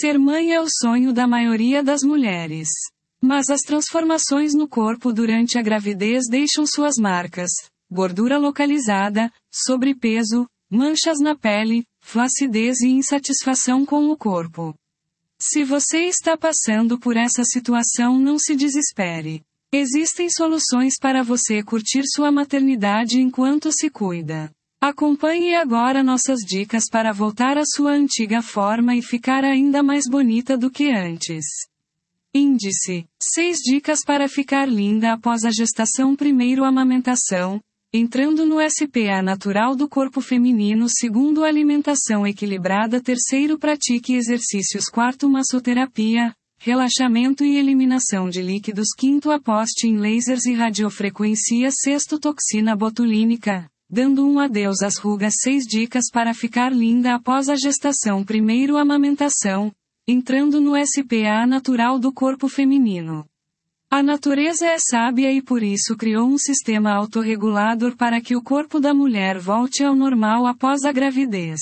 Ser mãe é o sonho da maioria das mulheres. Mas as transformações no corpo durante a gravidez deixam suas marcas: gordura localizada, sobrepeso, manchas na pele, flacidez e insatisfação com o corpo. Se você está passando por essa situação, não se desespere. Existem soluções para você curtir sua maternidade enquanto se cuida. Acompanhe agora nossas dicas para voltar à sua antiga forma e ficar ainda mais bonita do que antes. Índice: 6 dicas para ficar linda após a gestação. Primeiro, amamentação. Entrando no SPA natural do corpo feminino. Segundo, alimentação equilibrada. Terceiro, pratique exercícios. Quarto, massoterapia, relaxamento e eliminação de líquidos. Quinto, aposte em lasers e radiofrequência. Sexto, toxina botulínica, dando um adeus às rugas. 6 dicas para ficar linda após a gestação. Primeiro, amamentação. Entrando no SPA natural do corpo feminino. A natureza é sábia e por isso criou um sistema autorregulador para que o corpo da mulher volte ao normal após a gravidez.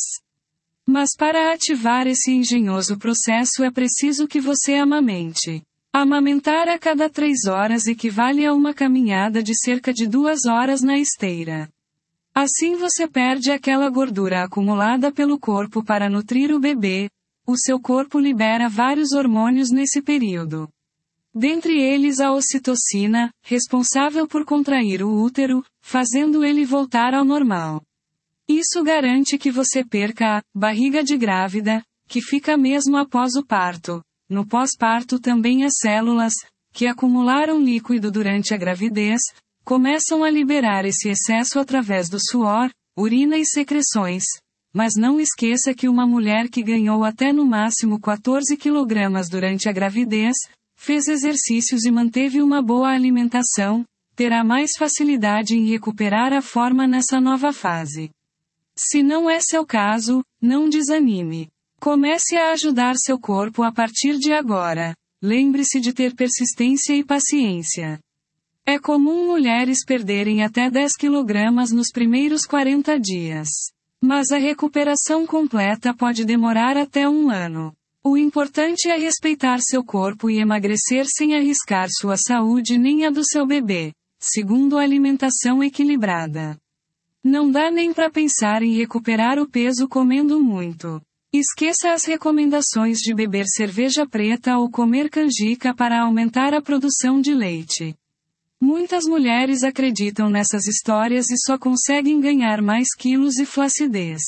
Mas para ativar esse engenhoso processo é preciso que você amamente. Amamentar a cada 3 horas equivale a uma caminhada de cerca de 2 horas na esteira. Assim você perde aquela gordura acumulada pelo corpo para nutrir o bebê. O seu corpo libera vários hormônios nesse período. Dentre eles a ocitocina, responsável por contrair o útero, fazendo ele voltar ao normal. Isso garante que você perca a barriga de grávida, que fica mesmo após o parto. No pós-parto também as células, que acumularam líquido durante a gravidez, começam a liberar esse excesso através do suor, urina e secreções. Mas não esqueça que uma mulher que ganhou até no máximo 14 kg durante a gravidez, fez exercícios e manteve uma boa alimentação, terá mais facilidade em recuperar a forma nessa nova fase. Se não é seu caso, não desanime. Comece a ajudar seu corpo a partir de agora. Lembre-se de ter persistência e paciência. É comum mulheres perderem até 10 kg nos primeiros 40 dias. Mas a recuperação completa pode demorar até 1 ano. O importante é respeitar seu corpo e emagrecer sem arriscar sua saúde nem a do seu bebê, segundo a alimentação equilibrada. Não dá nem para pensar em recuperar o peso comendo muito. Esqueça as recomendações de beber cerveja preta ou comer canjica para aumentar a produção de leite. Muitas mulheres acreditam nessas histórias e só conseguem ganhar mais quilos e flacidez.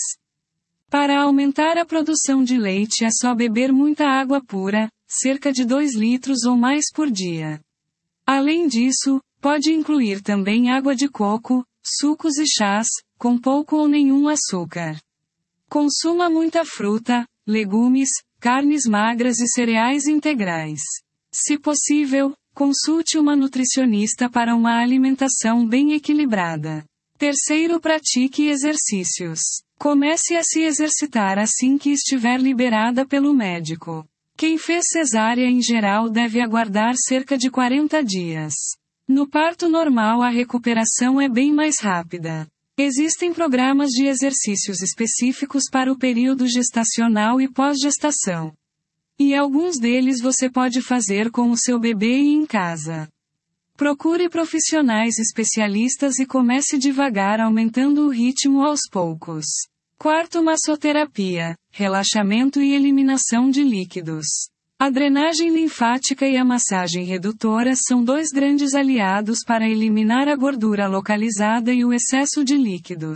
Para aumentar a produção de leite é só beber muita água pura, cerca de 2 litros ou mais por dia. Além disso, pode incluir também água de coco, sucos e chás, com pouco ou nenhum açúcar. Consuma muita fruta, legumes, carnes magras e cereais integrais. Se possível, consulte uma nutricionista para uma alimentação bem equilibrada. Terceiro, pratique exercícios. Comece a se exercitar assim que estiver liberada pelo médico. Quem fez cesárea em geral deve aguardar cerca de 40 dias. No parto normal a recuperação é bem mais rápida. Existem programas de exercícios específicos para o período gestacional e pós-gestação. E alguns deles você pode fazer com o seu bebê e em casa. Procure profissionais especialistas e comece devagar, aumentando o ritmo aos poucos. Quarto, massoterapia, relaxamento e eliminação de líquidos. A drenagem linfática e a massagem redutora são 2 grandes aliados para eliminar a gordura localizada e o excesso de líquidos.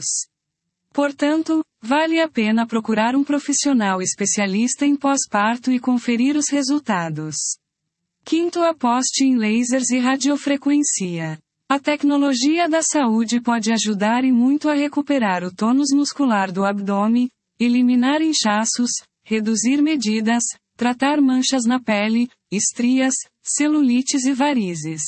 Portanto, vale a pena procurar um profissional especialista em pós-parto e conferir os resultados. Quinto, aposte em lasers e radiofrequência. A tecnologia da saúde pode ajudar e muito a recuperar o tônus muscular do abdômen, eliminar inchaços, reduzir medidas, tratar manchas na pele, estrias, celulites e varizes.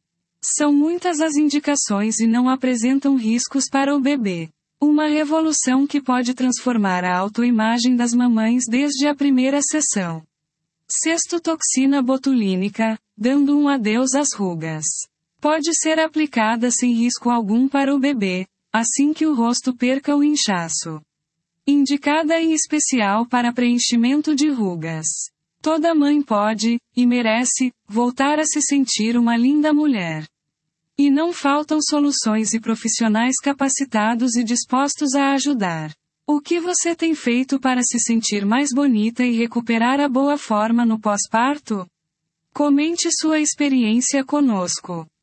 São muitas as indicações e não apresentam riscos para o bebê. Uma revolução que pode transformar a autoimagem das mamães desde a primeira sessão. Sexto, toxina botulínica, dando um adeus às rugas. Pode ser aplicada sem risco algum para o bebê, assim que o rosto perca o inchaço. Indicada em especial para preenchimento de rugas. Toda mãe pode, e merece, voltar a se sentir uma linda mulher. E não faltam soluções e profissionais capacitados e dispostos a ajudar. O que você tem feito para se sentir mais bonita e recuperar a boa forma no pós-parto? Comente sua experiência conosco.